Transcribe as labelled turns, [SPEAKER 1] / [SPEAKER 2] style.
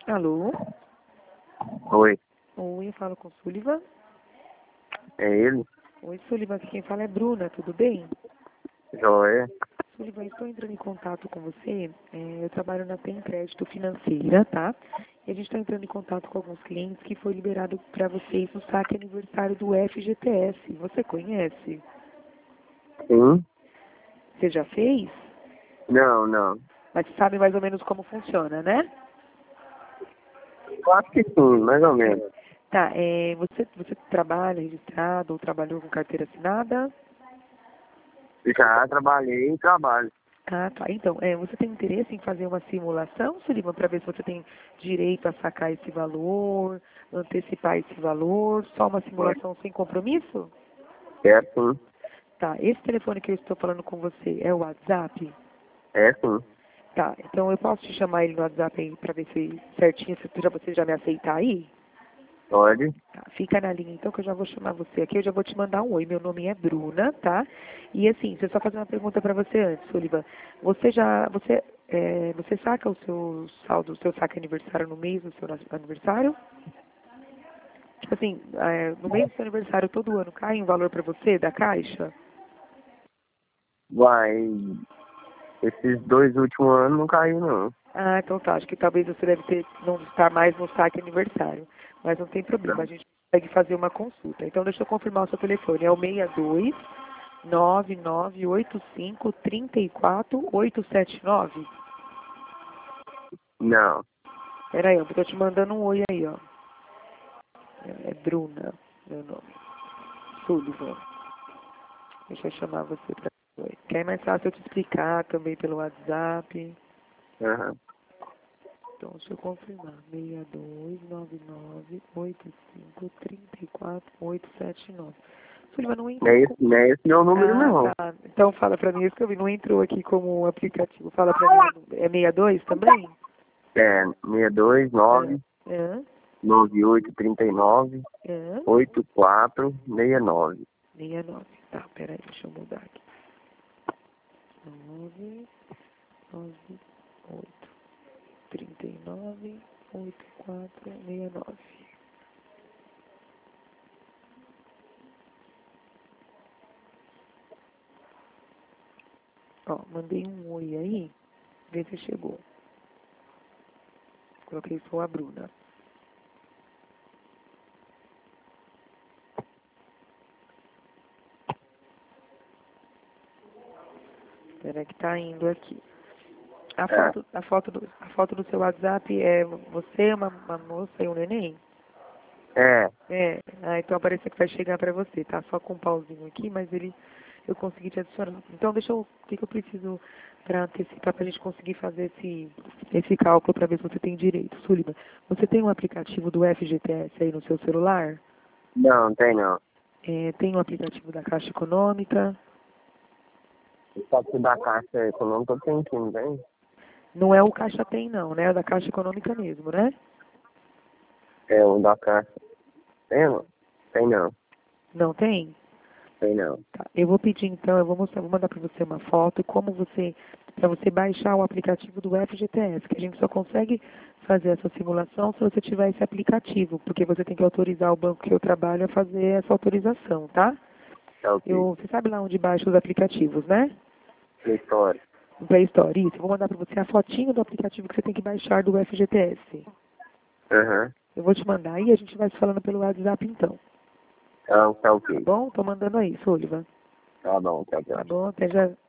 [SPEAKER 1] Alô?
[SPEAKER 2] Oi,
[SPEAKER 1] Oi, eu falo com Sullivan.
[SPEAKER 2] é ele?
[SPEAKER 1] Oi, Sullivan, aqui quem fala é Bruna, tudo bem?
[SPEAKER 2] Joia.
[SPEAKER 1] Sullivan, estou entrando em contato com você. Eu trabalho na Tem Crédito Financeira, tá? E a gente está entrando em contato com alguns clientes que foi liberado para vocês no saque aniversário do FGTS. Você conhece?
[SPEAKER 2] Sim?
[SPEAKER 1] Você já fez?
[SPEAKER 2] Não, não.
[SPEAKER 1] Mas sabe mais ou menos como funciona, né?
[SPEAKER 2] Eu acho que sim, mais ou menos.
[SPEAKER 1] Tá, você trabalha registrado ou trabalhou com carteira assinada?
[SPEAKER 2] Já trabalhei e trabalho.
[SPEAKER 1] Ah, tá. Então, você tem interesse em fazer uma simulação, Sullivan, para ver se você tem direito a sacar esse valor, antecipar esse valor, só uma simulação sem compromisso?
[SPEAKER 2] É sim,
[SPEAKER 1] Tá. Esse telefone que eu estou falando com você é o WhatsApp?
[SPEAKER 2] é sim.
[SPEAKER 1] Tá. Então, eu posso te chamar ele no WhatsApp aí para ver se certinho, se você já me aceitar aí?
[SPEAKER 2] Pode?
[SPEAKER 1] Tá, fica na linha então que eu já vou chamar você aqui, eu já vou te mandar um oi. Meu nome é Bruna, tá? E assim, deixa eu só fazer uma pergunta para você antes, Sullivan. Você saca o seu saldo, o seu saque aniversário no mês do seu aniversário? Tipo assim, no mês do seu aniversário todo ano cai um valor para você da Caixa?
[SPEAKER 2] Vai, esses 2 últimos anos não caiu, não.
[SPEAKER 1] Ah, então tá. Acho que talvez você deve não estar mais no saque aniversário. Mas não tem problema, a gente consegue fazer uma consulta. Então deixa eu confirmar o seu telefone. É o 62 9985 34879.
[SPEAKER 2] Não.
[SPEAKER 1] Pera aí, eu tô te mandando um oi aí, ó. É Bruna, meu nome. Sullivan. Deixa eu chamar você pra oi. Que é mais fácil eu te explicar também pelo WhatsApp.
[SPEAKER 2] Aham.
[SPEAKER 1] Então, deixa eu confirmar. 629985 34879. Sullivan, não
[SPEAKER 2] Não é
[SPEAKER 1] entrou
[SPEAKER 2] esse,
[SPEAKER 1] com...
[SPEAKER 2] não é esse meu número,
[SPEAKER 1] Ah,
[SPEAKER 2] não.
[SPEAKER 1] tá. Então fala pra mim, isso que eu vi, não entrou aqui como um aplicativo. Fala pra mim, é 62 também?
[SPEAKER 2] É 62 9
[SPEAKER 1] É,
[SPEAKER 2] 9839
[SPEAKER 1] é,
[SPEAKER 2] 8469.
[SPEAKER 1] 69. Tá, peraí, deixa eu mudar aqui. 9, 9, 8, 39, 84, 69. Ó, mandei um oi aí, vê se chegou. Coloquei só a Bruna. Espera que tá indo aqui.
[SPEAKER 2] É.
[SPEAKER 1] A foto do seu WhatsApp é você, uma moça e um neném?
[SPEAKER 2] É.
[SPEAKER 1] Então apareceu que vai chegar pra você, tá? Só com um pauzinho aqui, mas eu consegui te adicionar. Então o que eu preciso pra antecipar, pra gente conseguir fazer esse cálculo pra ver se você tem direito. Sullivan, você tem um aplicativo do FGTS aí no seu celular?
[SPEAKER 2] Não, não tem não.
[SPEAKER 1] Tem um aplicativo da Caixa Econômica?
[SPEAKER 2] Só que da Caixa Econômica tem sim, não tem?
[SPEAKER 1] Não é o Caixa Tem não, né? É o da Caixa Econômica mesmo, né?
[SPEAKER 2] É o da Caixa. Tem não? Tem não.
[SPEAKER 1] Não tem?
[SPEAKER 2] Tem não.
[SPEAKER 1] Tá. Eu vou pedir então, vou mandar para você uma foto para você baixar o aplicativo do FGTS, que a gente só consegue fazer essa simulação se você tiver esse aplicativo, porque você tem que autorizar o banco que eu trabalho a fazer essa autorização, tá?
[SPEAKER 2] Tá ok.
[SPEAKER 1] Você sabe lá onde baixa os aplicativos, né?
[SPEAKER 2] História.
[SPEAKER 1] No Play Store, isso. Eu vou mandar para você a fotinho do aplicativo que você tem que baixar do FGTS.
[SPEAKER 2] Aham.
[SPEAKER 1] Eu vou te mandar aí e a gente vai se falando pelo WhatsApp então.
[SPEAKER 2] Tá
[SPEAKER 1] Tá
[SPEAKER 2] ok.
[SPEAKER 1] bom? Tô mandando aí, Sullivan.
[SPEAKER 2] Tá bom, tchau,
[SPEAKER 1] Tá
[SPEAKER 2] tchau.
[SPEAKER 1] bom? Até já.